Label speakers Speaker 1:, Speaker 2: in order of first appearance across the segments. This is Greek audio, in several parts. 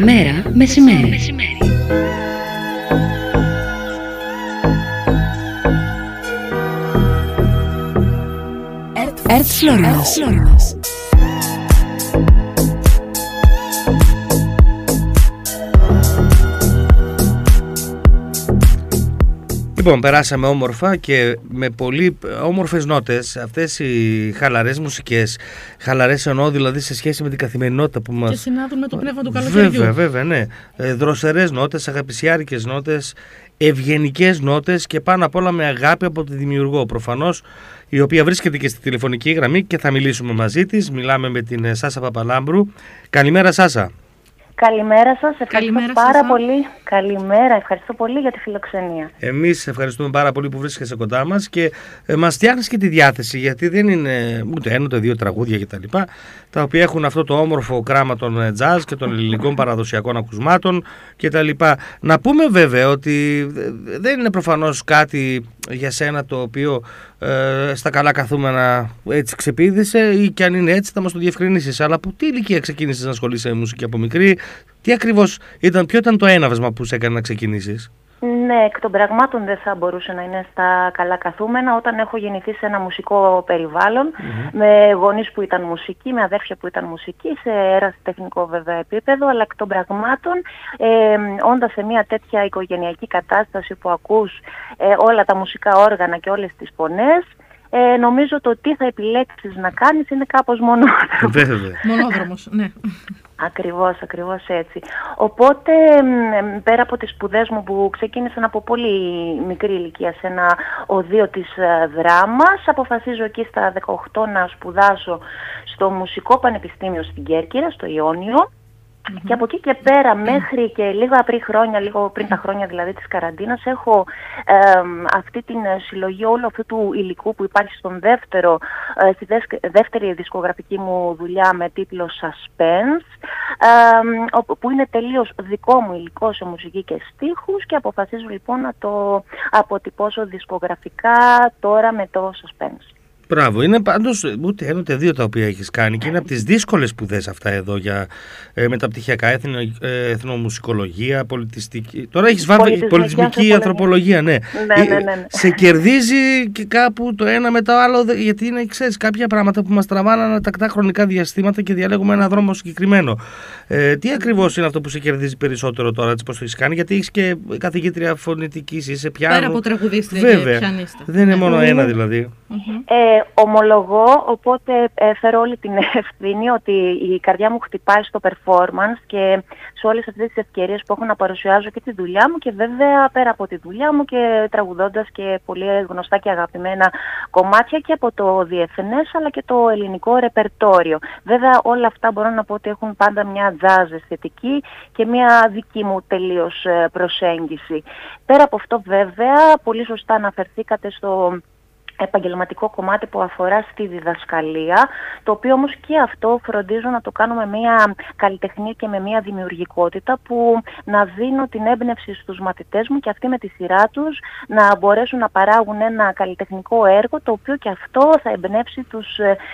Speaker 1: Μέρα μεσημέρι. ΕΡΤ Φλόρινας.
Speaker 2: Λοιπόν, περάσαμε όμορφα και με πολύ όμορφες νότες. Αυτές οι χαλαρές μουσικές, χαλαρές εννοώ δηλαδή σε σχέση με την καθημερινότητα που μας...
Speaker 3: Και συνάδουν με το πνεύμα του καλοκαιριού.
Speaker 2: Βέβαια, ναι. Δροσερές νότες, αγαπησιάρικες νότες, ευγενικές νότες και πάνω απ' όλα με αγάπη από τη δημιουργό. Προφανώς, η οποία βρίσκεται και στη τηλεφωνική γραμμή και θα μιλήσουμε μαζί της. Μιλάμε με την Σάσα Παπαλάμπρου. Καλημέρα, Σάσα.
Speaker 4: Καλημέρα σας, ευχαριστώ πάρα πολύ. Καλημέρα, ευχαριστώ πολύ για τη φιλοξενία.
Speaker 2: Εμείς ευχαριστούμε πάρα πολύ που βρίσκεσαι κοντά μας και μας φτιάχνεις και τη διάθεση, γιατί δεν είναι ούτε ένα ούτε δύο τραγούδια κτλ. Τα οποία έχουν αυτό το όμορφο κράμα των jazz και των ελληνικών παραδοσιακών ακουσμάτων κτλ. Να πούμε βέβαια ότι δεν είναι προφανώς κάτι για σένα το οποίο στα καλά καθούμενα έτσι ξεπήδησε, ή και αν είναι έτσι θα μας το διευκρινίσεις. Αλλά από τι ηλικία ξεκίνησες να ασχολείσαι με μουσική από μικρή, τι ακριβώς ήταν, ποιο ήταν το έναυσμα που σε έκανε να ξεκινήσεις?
Speaker 4: Ναι, εκ των πραγμάτων δεν θα μπορούσε να είναι στα καλά καθούμενα. Όταν έχω γεννηθεί σε ένα μουσικό περιβάλλον, με γονείς που ήταν μουσικοί, με αδέρφια που ήταν μουσικοί, σε ερασιτεχνικό βέβαια επίπεδο, αλλά εκ των πραγμάτων, όντας σε μια τέτοια οικογενειακή κατάσταση που ακούς όλα τα μουσικά όργανα και όλες τις φωνές, νομίζω το τι θα επιλέξεις να κάνεις είναι κάπως
Speaker 3: μονόδρομος, ναι.
Speaker 4: Ακριβώς έτσι. Οπότε πέρα από τις σπουδές μου που ξεκίνησαν από πολύ μικρή ηλικία σε ένα οδείο της δράμας, αποφασίζω εκεί στα 18 να σπουδάσω στο Μουσικό Πανεπιστήμιο στην Κέρκυρα, στο Ιόνιο. Και από εκεί και πέρα μέχρι και λίγο πριν τα χρόνια δηλαδή της καραντίνας, έχω αυτή την συλλογή όλου αυτού του υλικού που υπάρχει στη δεύτερη δισκογραφική μου δουλειά με τίτλο Suspense, που είναι τελείως δικό μου υλικό σε μουσική και στίχους, και αποφασίζω λοιπόν να το αποτυπώσω δισκογραφικά τώρα με το Suspense.
Speaker 2: Μπράβο, είναι πάντως ούτε ένα ούτε δύο τα οποία έχεις κάνει και είναι από τις δύσκολες σπουδές αυτά εδώ για μεταπτυχιακά, εθνομουσικολογία, πολιτιστική. Τώρα έχεις βάλει πολιτισμική ανθρωπολογία, ναι.
Speaker 4: Ναι.
Speaker 2: Σε κερδίζει και κάπου το ένα μετά το άλλο, γιατί είναι, ξέρεις, κάποια πράγματα που μας τραβάνε ανατακτά χρονικά διαστήματα και διαλέγουμε ένα δρόμο συγκεκριμένο. Τι ακριβώς είναι αυτό που σε κερδίζει περισσότερο τώρα, έτσι πώς το έχεις κάνει, γιατί έχεις και καθηγήτρια φωνητικής, είσαι πιάνο.
Speaker 3: Πέρα από τραγουδίστρια και πιανίστα.
Speaker 2: Δεν είναι μόνο ένα δηλαδή.
Speaker 4: Ομολογώ, οπότε φέρω όλη την ευθύνη ότι η καρδιά μου χτυπάει στο performance και σε όλες αυτές τις ευκαιρίες που έχω να παρουσιάζω και τη δουλειά μου, και βέβαια πέρα από τη δουλειά μου και τραγουδώντας και πολύ γνωστά και αγαπημένα κομμάτια και από το διεθνές αλλά και το ελληνικό ρεπερτόριο. Βέβαια όλα αυτά μπορώ να πω ότι έχουν πάντα μια jazz αισθητική και μια δική μου τελείως προσέγγιση. Πέρα από αυτό βέβαια, πολύ σωστά αναφερθήκατε στο επαγγελματικό κομμάτι που αφορά στη διδασκαλία, το οποίο όμως και αυτό φροντίζω να το κάνω με μια καλλιτεχνία και με μια δημιουργικότητα που να δίνω την έμπνευση στους μαθητές μου και αυτοί με τη σειρά τους να μπορέσουν να παράγουν ένα καλλιτεχνικό έργο, το οποίο και αυτό θα εμπνεύσει τους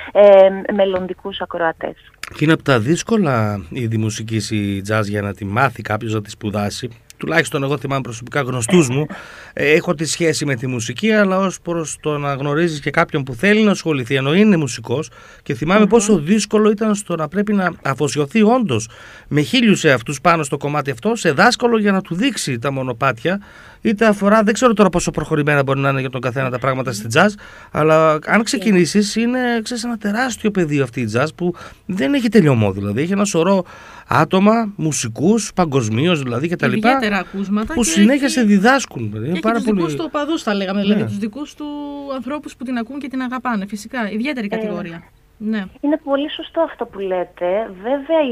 Speaker 4: μελλοντικούς ακροατές.
Speaker 2: Και είναι από τα δύσκολα είδη μουσικής η jazz για να τη μάθει κάποιος, να τη σπουδάσει. Τουλάχιστον εγώ θυμάμαι προσωπικά γνωστούς μου, έχω τη σχέση με τη μουσική, αλλά ως προς το να γνωρίζεις και κάποιον που θέλει να ασχοληθεί, ενώ είναι μουσικός, και θυμάμαι πόσο δύσκολο ήταν στο να πρέπει να αφοσιωθεί όντως με χίλιους εαυτούς πάνω στο κομμάτι αυτό, σε δάσκαλο για να του δείξει τα μονοπάτια, είτε αφορά, δεν ξέρω τώρα πόσο προχωρημένα μπορεί να είναι για τον καθένα τα πράγματα στη jazz, αλλά αν ξεκινήσεις είναι, ξέρεις, ένα τεράστιο πεδίο αυτή η jazz που δεν έχει τελειωμό, δηλαδή έχει ένα σωρό άτομα, μουσικούς, παγκοσμίως δηλαδή και τα λοιπά,
Speaker 3: ακούσματα
Speaker 2: που συνέχεια σε διδάσκουν.
Speaker 3: Και τους δικούς του οπαδούς θα λέγαμε, δηλαδή τους δικούς του ανθρώπους που την ακούν και την αγαπάνε, φυσικά, ιδιαίτερη κατηγορία. Ναι.
Speaker 4: Είναι πολύ σωστό αυτό που λέτε. Βέβαια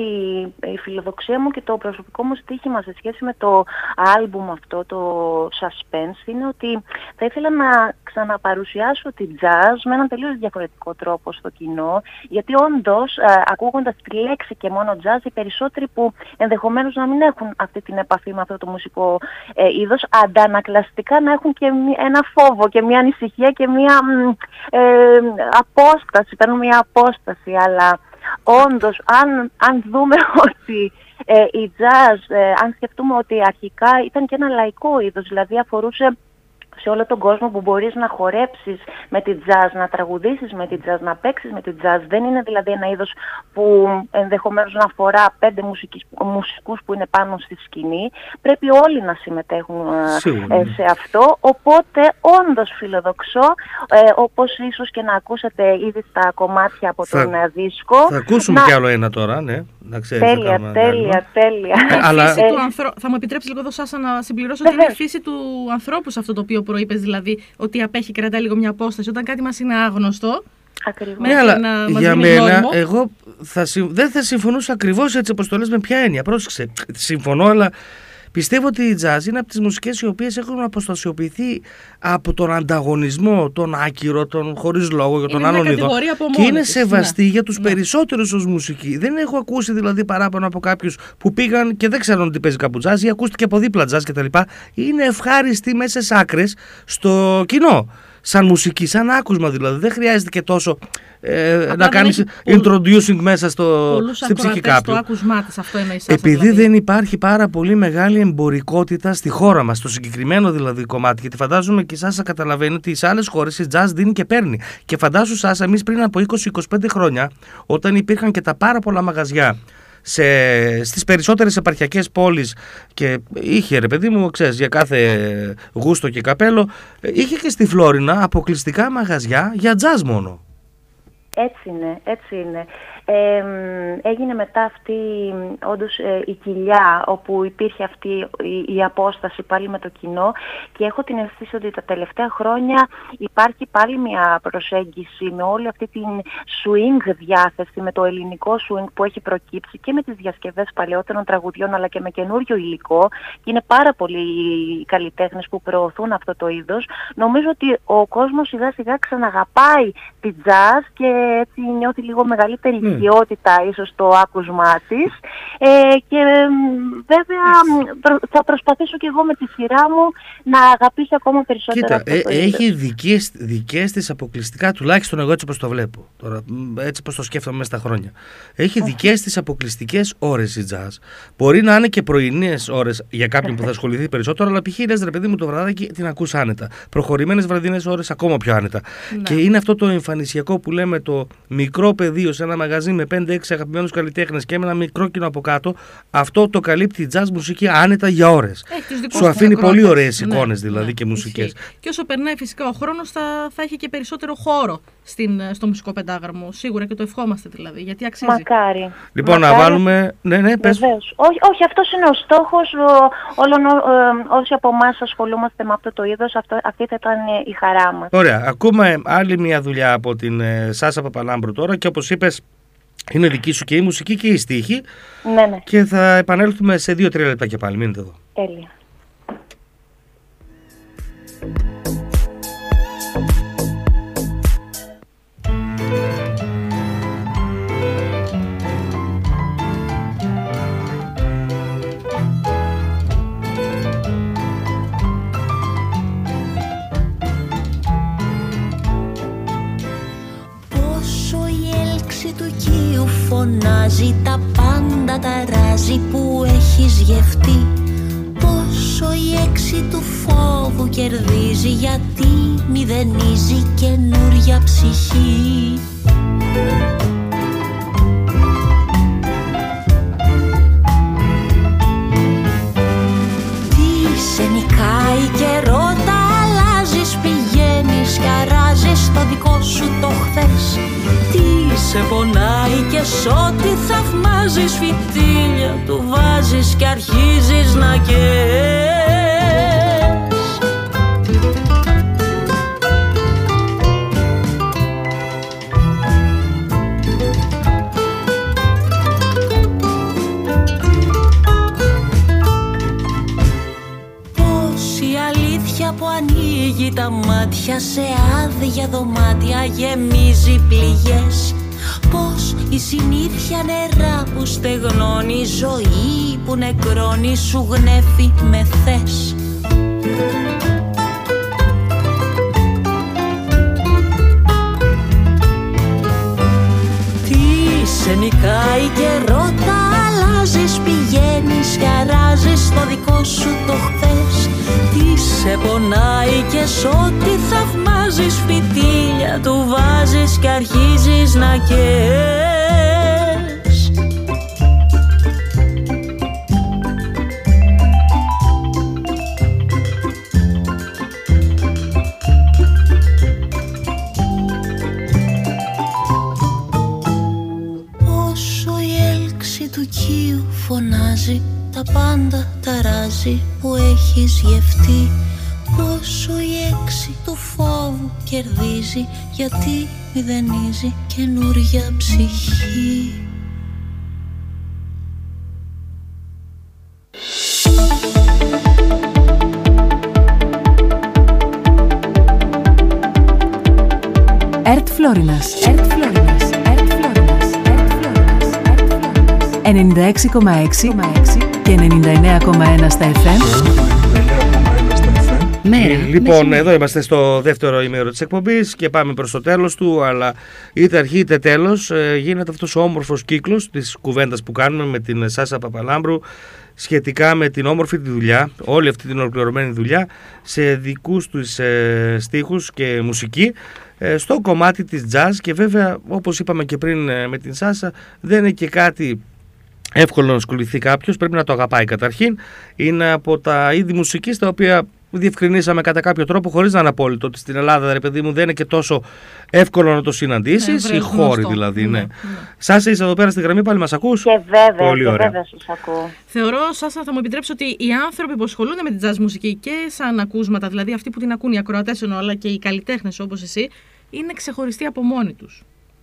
Speaker 4: η φιλοδοξία μου και το προσωπικό μου στοίχημα σε σχέση με το άλμπουμ αυτό, το Suspense, είναι ότι θα ήθελα να ξαναπαρουσιάσω την jazz με έναν τελείως διαφορετικό τρόπο στο κοινό, γιατί όντως ακούγοντας τη λέξη και μόνο jazz, οι περισσότεροι που ενδεχομένως να μην έχουν αυτή την επαφή με αυτό το μουσικό είδος, αντανακλαστικά να έχουν και ένα φόβο και μια ανησυχία και μια απόσταση, παίρνουν μια απόσταση, αλλά όντως, αν δούμε ότι η jazz, αν σκεφτούμε ότι αρχικά ήταν και ένα λαϊκό είδος, δηλαδή αφορούσε σε όλο τον κόσμο, που μπορείς να χορέψεις με τη jazz, να τραγουδήσεις με τη jazz, να παίξεις με τη jazz. Δεν είναι δηλαδή ένα είδος που ενδεχομένως να αφορά 5 μουσικούς που είναι πάνω στη σκηνή. Πρέπει όλοι να συμμετέχουν σε αυτό. Οπότε όντως φιλοδοξώ, όπως ίσως και να ακούσατε ήδη στα κομμάτια από τον δίσκο.
Speaker 2: Θα ακούσουμε κι άλλο ένα τώρα, ναι. Να ξέρεις,
Speaker 4: τέλεια.
Speaker 2: Αλλά...
Speaker 3: Θα μου επιτρέψει λίγο εδώ, Σάσα, να συμπληρώσω ότι είναι η φύση του ανθρώπου σε αυτό το οποίο προείπες, δηλαδή ότι απέχει, κρατάει λίγο μια απόσταση. Όταν κάτι μας είναι άγνωστο,
Speaker 4: ακριβώς.
Speaker 2: Ναι, αλλά για μένα, εγώ δεν θα συμφωνούσα ακριβώς έτσι όπως το λες, με ποια έννοια. Πρόσεξε, συμφωνώ, αλλά πιστεύω ότι η jazz είναι από τις μουσικές οι οποίες έχουν αποστασιοποιηθεί από τον ανταγωνισμό, τον άκυρο, τον χωρίς λόγο για τον άλλον είδο. Και είναι σεβαστή για τους περισσότερους ως μουσική. Δεν έχω ακούσει δηλαδή παράπονα από κάποιους που πήγαν και δεν ξέρουν ότι παίζει κάπου jazz ή ακούστηκε από δίπλα jazz κτλ. Είναι ευχάριστη μέσα στις άκρες στο κοινό. Σαν μουσική, σαν άκουσμα δηλαδή. Δεν χρειάζεται και τόσο να κάνεις introducing μέσα στην ψυχή κάποιου.
Speaker 3: Το άκουσμά της, αυτό εννοεί, Σάσα,
Speaker 2: επειδή
Speaker 3: δηλαδή.
Speaker 2: δεν υπάρχει πάρα πολύ μεγάλη εμπορικότητα στη χώρα μας, στο συγκεκριμένο δηλαδή κομμάτι, γιατί φαντάζομαι και η Σάσα καταλαβαίνει ότι σε άλλες χώρες η jazz δίνει και παίρνει. Και φαντάσου, Σάσα, εμείς πριν από 20-25 χρόνια, όταν υπήρχαν και τα πάρα πολλά μαγαζιά στις περισσότερες επαρχιακές πόλεις και είχε, ρε παιδί μου, ξέρεις, για κάθε γούστο και καπέλο, είχε και στη Φλόρινα αποκλειστικά μαγαζιά για jazz μόνο.
Speaker 4: Έτσι είναι. Έγινε μετά αυτή όντως η κοιλιά, όπου υπήρχε αυτή η απόσταση πάλι με το κοινό, και έχω την αίσθηση ότι τα τελευταία χρόνια υπάρχει πάλι μια προσέγγιση με όλη αυτή την swing διάθεση, με το ελληνικό swing που έχει προκύψει και με τις διασκευές παλαιότερων τραγουδιών αλλά και με καινούριο υλικό, και είναι πάρα πολλοί οι καλλιτέχνες που προωθούν αυτό το είδος. Νομίζω ότι ο κόσμος σιγά σιγά ξαναγαπάει τη jazz και έτσι νιώθει λίγο μεγαλύτερη οικειότητα ίσως το άκουσμά της, και βέβαια θα προσπαθήσω και εγώ με τη σειρά μου να αγαπήσω ακόμα περισσότερο.
Speaker 2: Κοίτα, έχει δικές της αποκλειστικά, τουλάχιστον εγώ έτσι όπως το βλέπω τώρα, έτσι όπως το σκέφτομαι μέσα στα χρόνια, έχει δικές της αποκλειστικές ώρες η jazz. Μπορεί να είναι και πρωινές ώρες για κάποιον που θα ασχοληθεί περισσότερο, αλλά π.χ. λες, ρε παιδί μου, το βραδάκι την ακούς άνετα. Προχωρημένες βραδινές ώρες ακόμα πιο άνετα. Ναι. Και είναι αυτό το εμφανισιακό που λέμε, το μικρό πεδίο σε ένα μαγαζί με 5-6 αγαπημένους καλλιτέχνες και με ένα μικρό κοινό από κάτω. Αυτό το καλύπτει η jazz μουσική άνετα για ώρες. Σου αφήνει πολύ ωραίες εικόνες δηλαδή και μουσικές.
Speaker 3: Και όσο περνάει φυσικά ο χρόνος θα έχει και περισσότερο χώρο στο μουσικό πεντάγραμμο. Σίγουρα, και το ευχόμαστε δηλαδή, γιατί αξίζει.
Speaker 4: Μακάρι.
Speaker 2: Λοιπόν, να βάλουμε. Ναι, πες.
Speaker 4: Όχι, αυτός είναι ο στόχος όλων όσοι από εμάς ασχολούμαστε με αυτό το είδος. Αυτή θα ήταν η χαρά μας.
Speaker 2: Ωραία. Ακούμε άλλη μια δουλειά από την Σάσα Παπαλάμπρου τώρα, και όπως είπες, είναι δική σου και η μουσική και η στίχη.
Speaker 4: Ναι.
Speaker 2: Και θα επανέλθουμε σε 2-3 λεπτά και πάλι. Μείνετε εδώ.
Speaker 4: Τέλεια.
Speaker 5: Φωνάζει, τα πάντα ταράζει που έχεις γευτεί. Πόσο η έξι του φόβου κερδίζει, γιατί μηδενίζει καινούρια ψυχή. Τι σε νικάει και ρώτα, αλλάζεις, πηγαίνεις, χαράζεις στο δικό σου το χθες. Τι σε πονάει και σ' ό,τι θαυμάζεις, φυτίλια του βάζεις και αρχίζεις να καις. Πώς η αλήθεια που ανοίγει τα μάτια σε άδεια δωμάτια γεμίζει πληγές. Πώς η συνήθεια νερά που στεγνώνει, η ζωή που νεκρώνει σου γνέφει με θες. Τι σε σε πονάει και σ' ό,τι θαυμάζεις φυτίλια του βάζεις και αρχίζεις να καίς.
Speaker 6: Όσο η έλξη του κείου φωνάζει, τα πάντα ταράζει που έχεις γευτεί. Πόσο η έξι του φόβου κερδίζει, γιατί μηδενίζει καινούρια ψυχή.
Speaker 7: ΕΡΤ Φλόρινας 96,6 και 99,1 στα FM.
Speaker 2: Λοιπόν, εδώ είμαστε στο δεύτερο ημέρο της εκπομπής και πάμε προς το τέλος του, αλλά είτε αρχή είτε τέλος γίνεται αυτός ο όμορφος κύκλος της κουβέντας που κάνουμε με την Σάσα Παπαλάμπρου σχετικά με την όμορφη τη δουλειά, όλη αυτή την ολοκληρωμένη δουλειά σε δικούς τους στίχους και μουσική στο κομμάτι της jazz. Και βέβαια, όπως είπαμε και πριν με την Σάσα, δεν είναι και κάτι εύκολο να ασχοληθεί κάποιος, πρέπει να το αγαπάει καταρχήν. Είναι από τα είδη μουσικής τα οποία διευκρινίσαμε κατά κάποιο τρόπο, χωρίς να είναι απόλυτο, ότι στην Ελλάδα, ρε παιδί μου, δεν είναι και τόσο εύκολο να το συναντήσεις. Οι χώροι δηλαδή. Ναι. Σάσα, είσαι εδώ πέρα στη γραμμή, πάλι μας ακούς?
Speaker 4: Και βέβαια,
Speaker 2: πολύ ωραία.
Speaker 4: Βέβαια σας ακούω.
Speaker 3: Θεωρώ, Σάσα, θα μου επιτρέψει ότι οι άνθρωποι που ασχολούνται με την jazz μουσική και σαν ακούσματα, δηλαδή αυτοί που την ακούν, οι ακροατές εννοώ, αλλά και οι καλλιτέχνες όπως εσύ, είναι ξεχωριστοί από μόνοι τους.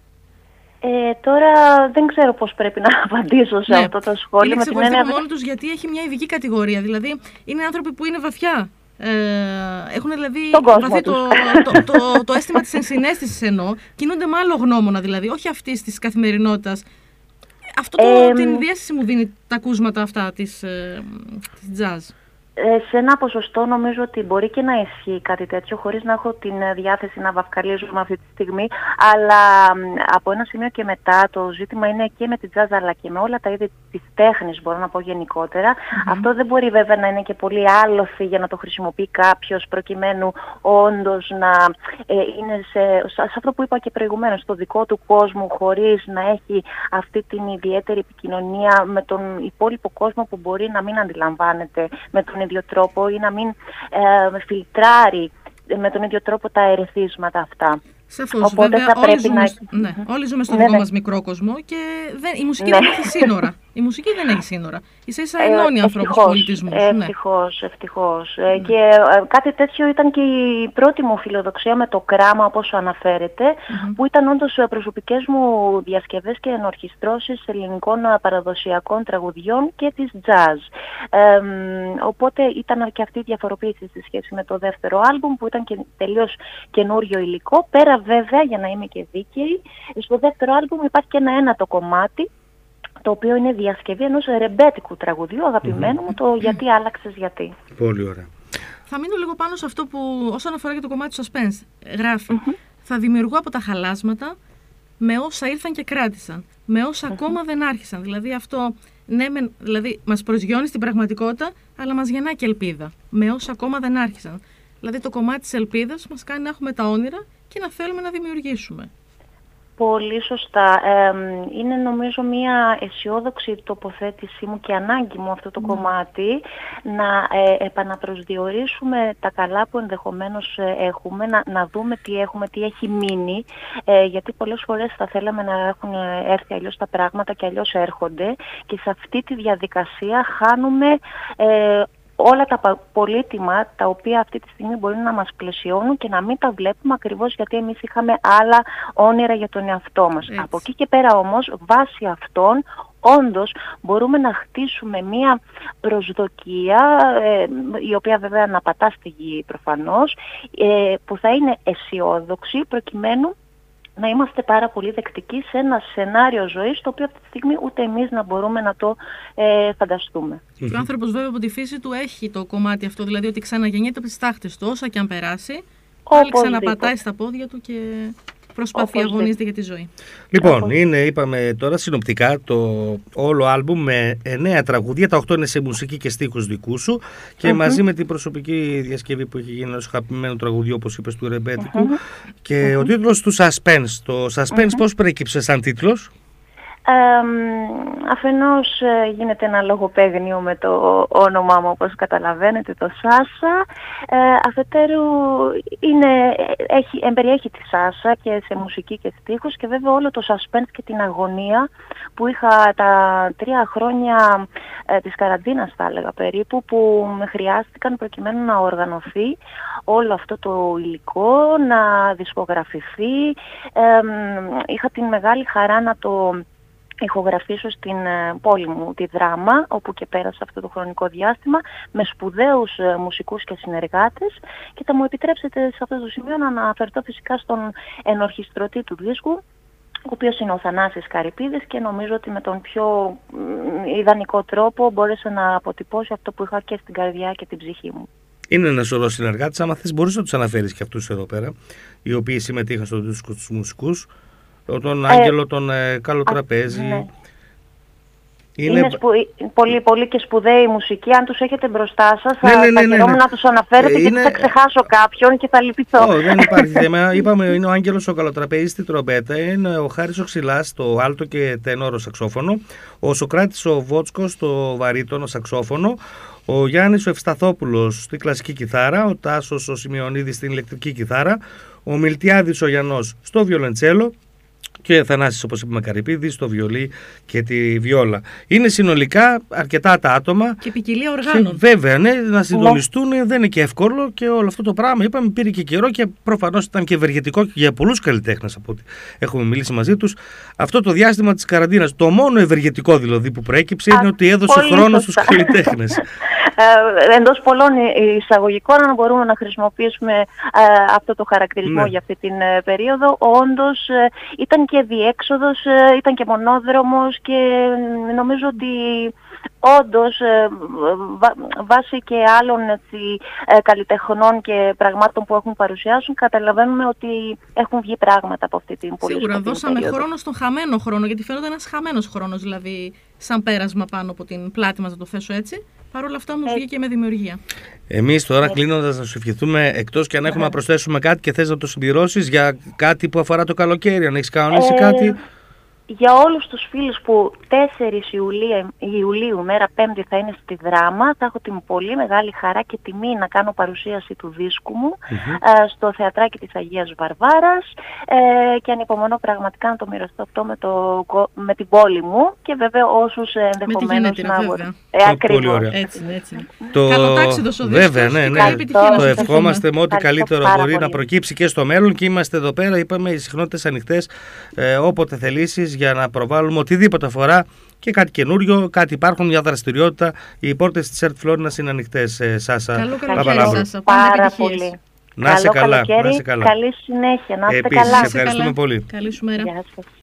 Speaker 4: Τώρα δεν ξέρω πώς πρέπει να απαντήσω σε αυτό το σχόλιο.
Speaker 3: Είναι ξεχωριστοί από μόνοι τους γιατί έχει μια ειδική κατηγορία. Δηλαδή είναι άνθρωποι που είναι βαθιά. Έχουν δηλαδή βαθύ το αίσθημα της ενσυναίσθησης, εννοώ. Κινούνται με άλλο γνώμονα, δηλαδή, όχι αυτής της καθημερινότητας. Αυτό την διάσταση μου δίνει τα ακούσματα αυτά της jazz.
Speaker 4: Σε ένα ποσοστό νομίζω ότι μπορεί και να ισχύει κάτι τέτοιο, χωρίς να έχω την διάθεση να βαφκαλίζουμε αυτή τη στιγμή, αλλά από ένα σημείο και μετά το ζήτημα είναι και με την jazz αλλά και με όλα τα είδη της τέχνης, μπορώ να πω γενικότερα. Αυτό δεν μπορεί βέβαια να είναι και πολύ άλοθη για να το χρησιμοποιεί κάποιος προκειμένου όντως να είναι σε αυτό που είπα και προηγουμένως, στο δικό του κόσμο, χωρίς να έχει αυτή την ιδιαίτερη επικοινωνία με τον υπόλοιπο κόσμο που μπορεί να μην αντιλαμβάνεται με τον ίδιο τρόπο ή να μην φιλτράρει με τον ίδιο τρόπο τα ερεθίσματα αυτά.
Speaker 3: Σαφώς,
Speaker 4: οπότε
Speaker 3: βέβαια,
Speaker 4: θα πρέπει
Speaker 3: όλοι ζούμε στον δικό μας μικρό κόσμο και η μουσική δεν έχει σύνορα. Η μουσική δεν έχει σύνορα. Ίσα-ίσα ενώνει ανθρώπους πολιτισμούς.
Speaker 4: Ευτυχώς. Και κάτι τέτοιο ήταν και η πρώτη μου φιλοδοξία με το Κράμα, όπως αναφέρεται, που ήταν όντως προσωπικές μου διασκευές και ενορχιστρώσεις ελληνικών παραδοσιακών τραγουδιών και της jazz. Οπότε ήταν και αυτή η διαφοροποίηση σε σχέση με το δεύτερο άλμπουμ, που ήταν και τελείως καινούριο υλικό. Πέρα βέβαια, για να είμαι και δίκαιη, στο δεύτερο άλμπουμ υπάρχει και ένα ένατο κομμάτι, το οποίο είναι διασκευή ενός ρεμπέτικου τραγουδιού, αγαπημένου μου, το «Γιατί άλλαξες γιατί».
Speaker 2: Πολύ ωραία.
Speaker 3: Θα μείνω λίγο πάνω σε αυτό που, όσον αφορά και το κομμάτι του suspense, γράφει. Θα δημιουργώ από τα χαλάσματα με όσα ήρθαν και κράτησαν, με όσα ακόμα δεν άρχισαν. Δηλαδή αυτό, ναι, δηλαδή μας προσγειώνει στην πραγματικότητα, αλλά μας γεννά και ελπίδα, με όσα ακόμα δεν άρχισαν. Δηλαδή το κομμάτι της ελπίδας μας κάνει να έχουμε τα όνειρα και να θέλουμε να δημιουργήσουμε.
Speaker 4: Πολύ σωστά. Είναι νομίζω μια αισιόδοξη τοποθέτησή μου και ανάγκη μου αυτό το κομμάτι, να επαναπροσδιορίσουμε τα καλά που ενδεχομένως έχουμε, να δούμε τι έχουμε, τι έχει μείνει, γιατί πολλές φορές θα θέλαμε να έχουν έρθει αλλιώς τα πράγματα και αλλιώς έρχονται, και σε αυτή τη διαδικασία χάνουμε όλα τα πολύτιμα τα οποία αυτή τη στιγμή μπορεί να μας πλαισιώνουν και να μην τα βλέπουμε, ακριβώς γιατί εμείς είχαμε άλλα όνειρα για τον εαυτό μας. Έτσι. Από εκεί και πέρα όμως, βάσει αυτών, όντως μπορούμε να χτίσουμε μία προσδοκία, η οποία βέβαια αναπατά στη γη προφανώς, που θα είναι αισιόδοξη, προκειμένου να είμαστε πάρα πολύ δεκτικοί σε ένα σενάριο ζωής, το οποίο αυτή τη στιγμή ούτε εμείς να μπορούμε να το φανταστούμε.
Speaker 3: Και ο άνθρωπος βέβαια από τη φύση του έχει το κομμάτι αυτό, δηλαδή ότι ξαναγεννιέται από τις τάχτες του, όσα και αν περάσει, πάλι ξαναπατάει στα πόδια του και προσπαθεί, αγωνίζεται για τη ζωή.
Speaker 2: Λοιπόν, είπαμε τώρα συνοπτικά το όλο άλμπουμ με 9 τραγούδια, τα 8 είναι σε μουσική και στίχους δικού σου και μαζί με την προσωπική διασκευή που έχει γίνει ενός αγαπημένου τραγουδιού, όπως είπες, του Ρεμπέτικου και ο τίτλος του Suspense. Το Suspense πώς προέκυψε σαν τίτλος?
Speaker 4: Αφενός γίνεται ένα λογοπαίγνιο με το όνομά μου, καταλαβαίνετε, το Σάσα. Αφετέρου εμπεριέχει τη Σάσα και σε μουσική και στίχους και βέβαια όλο το suspense και την αγωνία που είχα τα 3 χρόνια της καραντίνας, θα έλεγα περίπου, που με χρειάστηκαν προκειμένου να οργανωθεί όλο αυτό το υλικό, να δισκογραφηθεί. Είχα την μεγάλη χαρά να το ηχογραφήσω στην πόλη μου, τη Δράμα, όπου και πέρασα αυτό το χρονικό διάστημα, με σπουδαίους μουσικούς και συνεργάτες, και θα μου επιτρέψετε σε αυτό το σημείο να αναφερθώ φυσικά στον ενορχιστρωτή του δίσκου, ο οποίος είναι ο Θανάσης Καρυπίδης, και νομίζω ότι με τον πιο ιδανικό τρόπο μπόρεσε να αποτυπώσει αυτό που είχα και στην καρδιά και την ψυχή μου.
Speaker 2: Είναι ένα σωρό συνεργάτες, άμα θες μπορείς να τους αναφέρεις και αυτούς εδώ πέρα, οι οποίοι συμμετείχαν στο δίσκο τους μουσικούς. Τον Άγγελο, τον Καλοτραπέζη.
Speaker 4: Ναι. Είναι πολύ, πολύ και σπουδαίοι μουσικοί. Αν τους έχετε μπροστά σας, θα χαιρόμουν να τους αναφέρετε, γιατί θα ξεχάσω κάποιον και θα λυπηθώ.
Speaker 2: Δεν υπάρχει θέμα. Είπαμε, είναι ο Άγγελος ο Καλοτραπέζης στη τρομπέτα, είναι ο Χάρης ο Ξυλάς στο άλτο και τενόρο σαξόφωνο, ο Σοκράτης ο Βότσκος στο βαρύτονο σαξόφωνο, ο Γιάννης ο Ευσταθόπουλος στη κλασική κιθάρα, ο Τάσος ο Σημειονίδης στην ηλεκτρική κιθάρα, ο Μιλτιάδης ο Γιαννός στο βιολεντσέλο και Θανάσης, όπως είπαμε, Καρυπίδης στο βιολί και τη βιόλα. Είναι συνολικά αρκετά τα άτομα.
Speaker 3: Και ποικιλία οργάνων.
Speaker 2: Βέβαια, ναι, να συντονιστούν δεν είναι και εύκολο, και όλο αυτό το πράγμα, είπαμε, πήρε και καιρό και προφανώς ήταν και ευεργετικό για πολλούς καλλιτέχνες από ό,τι έχουμε μιλήσει μαζί τους. Αυτό το διάστημα της καραντίνας, το μόνο ευεργετικό δηλαδή που προέκυψε είναι ότι έδωσε χρόνο στους καλλιτέχνες.
Speaker 4: Εντός πολλών εισαγωγικών, αν μπορούμε να χρησιμοποιήσουμε αυτό το χαρακτηρισμό για αυτή την περίοδο, όντως ήταν και διέξοδος, ήταν και μονόδρομος, και νομίζω ότι όντως βάσει και άλλων καλλιτεχνών και πραγμάτων που έχουν παρουσιάσουν, καταλαβαίνουμε ότι έχουν βγει πράγματα από αυτή την πολύ
Speaker 3: σίγουρα
Speaker 4: σκοτεινή
Speaker 3: δώσαμε
Speaker 4: περίοδο.
Speaker 3: χρόνο στον χαμένο χρόνο, γιατί φαίνονταν ένας χαμένος χρόνος, δηλαδή σαν πέρασμα πάνω από την πλάτη μας, να το θέσω έτσι. Παρ' όλα αυτά όμως βγήκε με δημιουργία.
Speaker 2: Εμείς τώρα κλείνοντας να σου ευχηθούμε, εκτός και αν έχουμε να προσθέσουμε κάτι και θες να το συμπληρώσεις για κάτι που αφορά το καλοκαίρι, αν έχεις κανονίσει κάτι.
Speaker 4: Για όλους τους φίλους που 4 Ιουλίου, μέρα Πέμπτη, θα είναι στη Δράμα, θα έχω την πολύ μεγάλη χαρά και τιμή να κάνω παρουσίαση του δίσκου μου στο Θεατράκι της Αγίας Βαρβάρας, και ανυπομονώ πραγματικά να το μοιραστώ αυτό με την πόλη μου, και βέβαια όσους ενδεχομένως να μπορούν.
Speaker 2: Πολύ ωραία.
Speaker 3: Έτσι. Καλοτάξιδος ο δίσκος.
Speaker 2: Βέβαια, ναι. Το ευχόμαστε με ό,τι καλύτερο μπορεί να προκύψει και στο μέλλον, και είμαστε εδώ πέρα, είπαμε, οι συχνότητες ανοιχτές όποτε θελήσεις, για να προβάλλουμε οτιδήποτε αφορά και κάτι καινούριο, κάτι υπάρχουν, μια δραστηριότητα. Οι πόρτες της Ερτ Φλόρινας είναι ανοιχτές, Σάσα.
Speaker 3: Καλό καλοκαίρι, Σάσα.
Speaker 4: Πάρα πολύ.
Speaker 2: Να είσαι καλά.
Speaker 4: Καλή συνέχεια. Να είστε καλά.
Speaker 2: Επίσης, ευχαριστούμε πολύ.
Speaker 3: Καλή σου μέρα.
Speaker 4: Γεια σας.